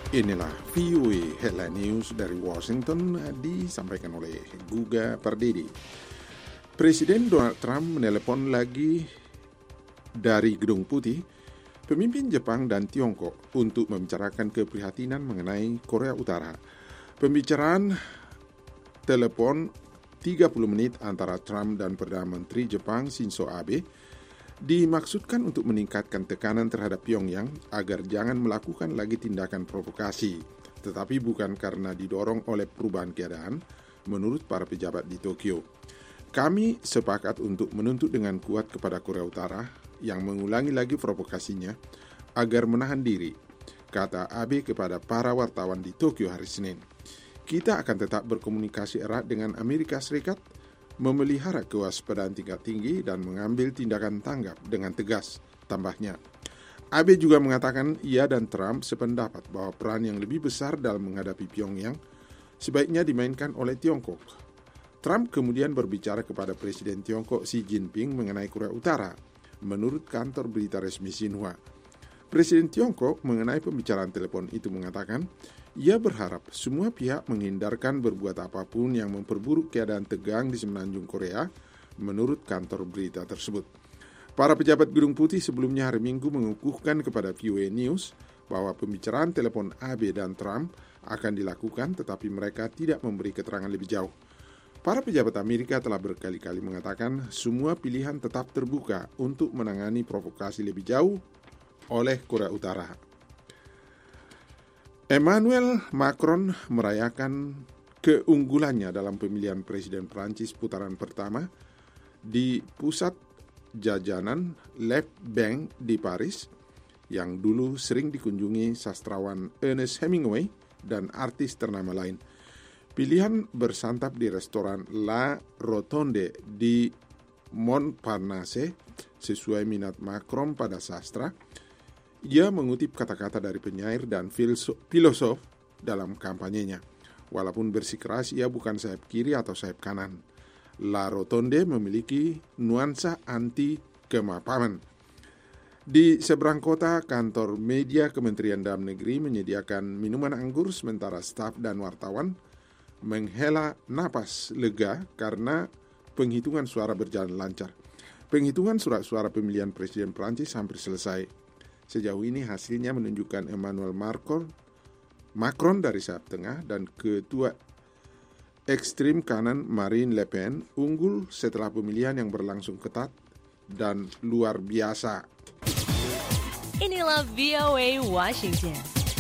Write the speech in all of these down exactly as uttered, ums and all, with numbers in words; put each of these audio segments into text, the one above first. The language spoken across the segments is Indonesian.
Inilah V O A Headline News dari Washington, disampaikan oleh Guga Pardedi. Presiden Donald Trump menelepon lagi dari Gedung Putih pemimpin Jepang dan Tiongkok untuk membicarakan keprihatinan mengenai Korea Utara. Pembicaraan telepon tiga puluh menit antara Trump dan Perdana Menteri Jepang Shinzo Abe dimaksudkan untuk meningkatkan tekanan terhadap Pyongyang agar jangan melakukan lagi tindakan provokasi, tetapi bukan karena didorong oleh perubahan keadaan, menurut para pejabat di Tokyo. Kami sepakat untuk menuntut dengan kuat kepada Korea Utara yang mengulangi lagi provokasinya agar menahan diri, kata Abe kepada para wartawan di Tokyo hari Senin. Kita akan tetap berkomunikasi erat dengan Amerika Serikat, memelihara kewaspadaan tingkat tinggi dan mengambil tindakan tanggap dengan tegas, tambahnya. Abe juga mengatakan ia dan Trump sependapat bahwa peran yang lebih besar dalam menghadapi Pyongyang sebaiknya dimainkan oleh Tiongkok. Trump kemudian berbicara kepada Presiden Tiongkok Xi Jinping mengenai Korea Utara, menurut kantor berita resmi Xinhua. Presiden Tiongkok mengenai pembicaraan telepon itu mengatakan, ia berharap semua pihak menghindarkan berbuat apapun yang memperburuk keadaan tegang di semenanjung Korea, menurut kantor berita tersebut. Para pejabat Gedung Putih sebelumnya hari Minggu mengukuhkan kepada V O A News bahwa pembicaraan telepon Abe dan Trump akan dilakukan, tetapi mereka tidak memberi keterangan lebih jauh. Para pejabat Amerika telah berkali-kali mengatakan semua pilihan tetap terbuka untuk menangani provokasi lebih jauh oleh Korea Utara. Emmanuel Macron merayakan keunggulannya dalam pemilihan Presiden Prancis putaran pertama di pusat jajanan Le Banc di Paris, yang dulu sering dikunjungi sastrawan Ernest Hemingway dan artis ternama lain. Pilihan bersantap di restoran La Rotonde di Montparnasse sesuai minat Macron pada sastra. Ia mengutip kata-kata dari penyair dan filosof dalam kampanyenya. Walaupun bersikeras ia bukan sayap kiri atau sayap kanan. La Rotonde memiliki nuansa anti kemapanan. Di seberang kota, kantor media Kementerian Dalam Negeri menyediakan minuman anggur sementara staf dan wartawan menghela napas lega karena penghitungan suara berjalan lancar. Penghitungan surat suara pemilihan Presiden Prancis hampir selesai. Sejauh ini hasilnya menunjukkan Emmanuel Macron, Macron dari sayap tengah dan ketua ekstrim kanan Marine Le Pen unggul setelah pemilihan yang berlangsung ketat dan luar biasa. Inilah V O A Washington.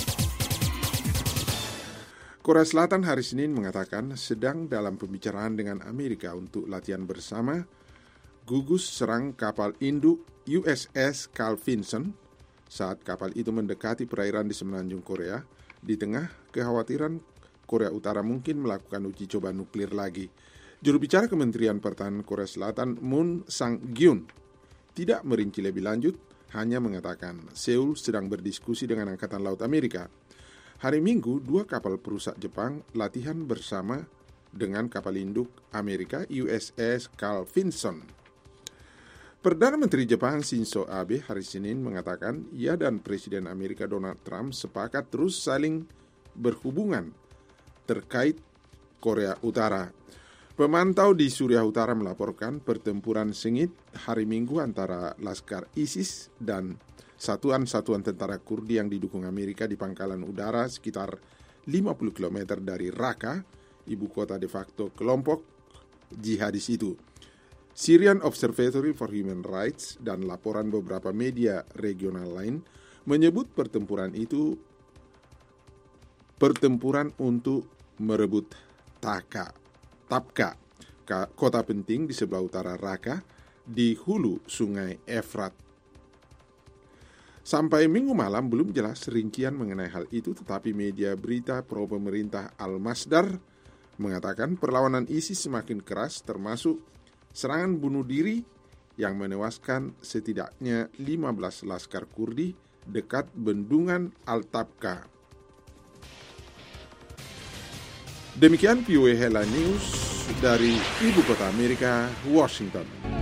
Korea Selatan hari Senin mengatakan sedang dalam pembicaraan dengan Amerika untuk latihan bersama gugus serang kapal induk U S S Carl Vinson saat kapal itu mendekati perairan di semenanjung Korea, di tengah kekhawatiran Korea Utara mungkin melakukan uji coba nuklir lagi. Juru bicara Kementerian Pertahanan Korea Selatan Moon Sang-gyun tidak merinci lebih lanjut, hanya mengatakan Seoul sedang berdiskusi dengan Angkatan Laut Amerika. Hari Minggu, dua kapal perusak Jepang latihan bersama dengan kapal induk Amerika U S S Carl Vinson. Perdana Menteri Jepang Shinzo Abe hari Senin mengatakan ia dan Presiden Amerika Donald Trump sepakat terus saling berhubungan terkait Korea Utara. Pemantau di Suriah Utara melaporkan pertempuran sengit hari Minggu antara Laskar ISIS dan satuan-satuan tentara Kurdi yang didukung Amerika di pangkalan udara sekitar lima puluh kilometer dari Raqqa, ibu kota de facto kelompok jihadis itu. Syrian Observatory for Human Rights dan laporan beberapa media regional lain menyebut pertempuran itu pertempuran untuk merebut Taka, Tapka, kota penting di sebelah utara Raqqa di hulu sungai Efrat. Sampai Minggu malam belum jelas rincian mengenai hal itu, tetapi media berita pro pemerintah Al-Masdar mengatakan perlawanan ISIS semakin keras, termasuk serangan bunuh diri yang menewaskan setidaknya lima belas laskar Kurdi dekat bendungan Al-Tapka. Demikian V O A Headline News dari Ibu Kota Amerika, Washington.